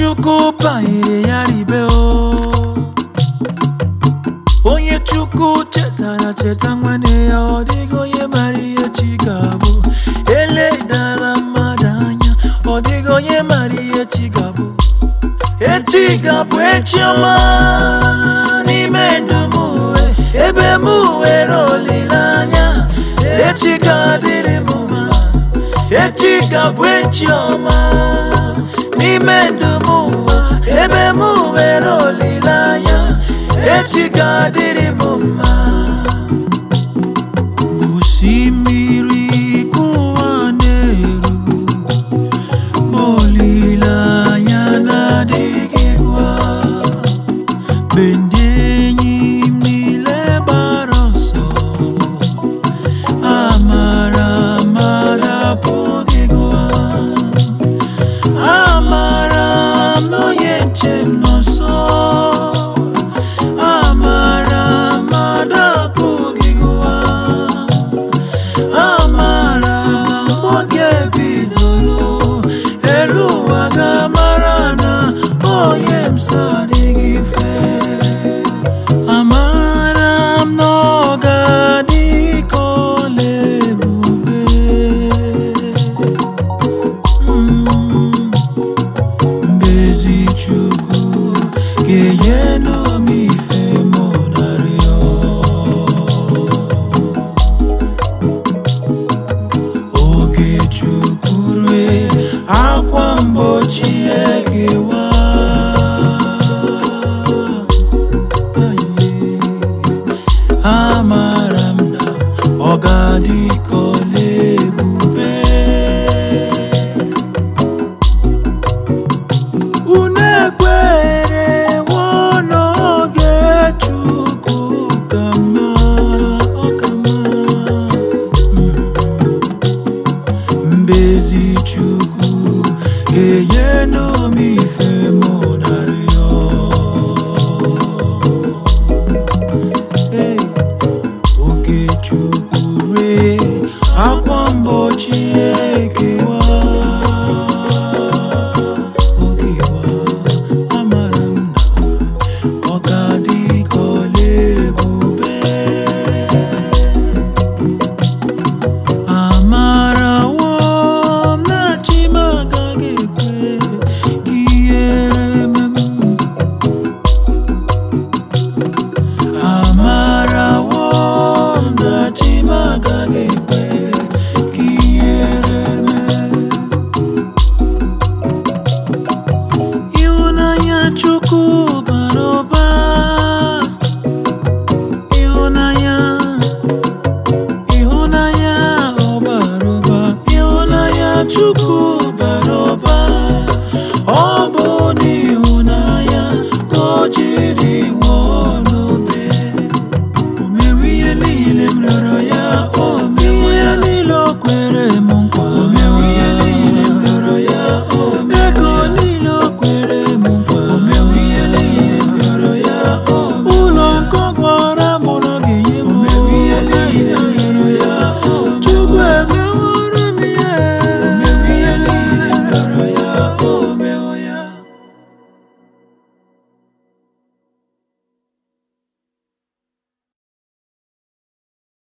Chukwu banyere ya ribe o. Onye Chukwu chetara cheta nwanne ya, ọ dịghị onye mara ihe chi ga-abụ. Eledara mmadụ anya, ọ dịghị onye mara ihe chi ga-abụ. Echi ga-abụ echi ọma n'ime ndụ m uwe, ebe m nwere olileanya. Echi ga-adịrị m mma, echi ga-abụ echi ọma n'ime ndụ m ụwa, ebe m nwere olileanya. Echi ga-adịrị m mma. Osimiri kụwa na-eru, ma olileanya na-adịghịkwa. Mgbe ndị enyi m niile gbara ọsọ, amara mmadụ apụghịkwa. Amara m na onye nche m nọ nso. Amara mmadụ apụghịkwa. Amara m oge bidoro, elu ụwa ga-amara na onye m so adịghị mfe. Amara m na ọ ga-adị ka ọla ebube. Mbezi Chukwu ga-enyenụ m ife m narịọ. Oge Chukwu rue, akwa mgbochi ekewa. Amara m na ọ ga-adị ka ọla ebube. Unu ekwerewo n'oge Chukwu ka mma, ọ ka mma. Mbezi Chukwu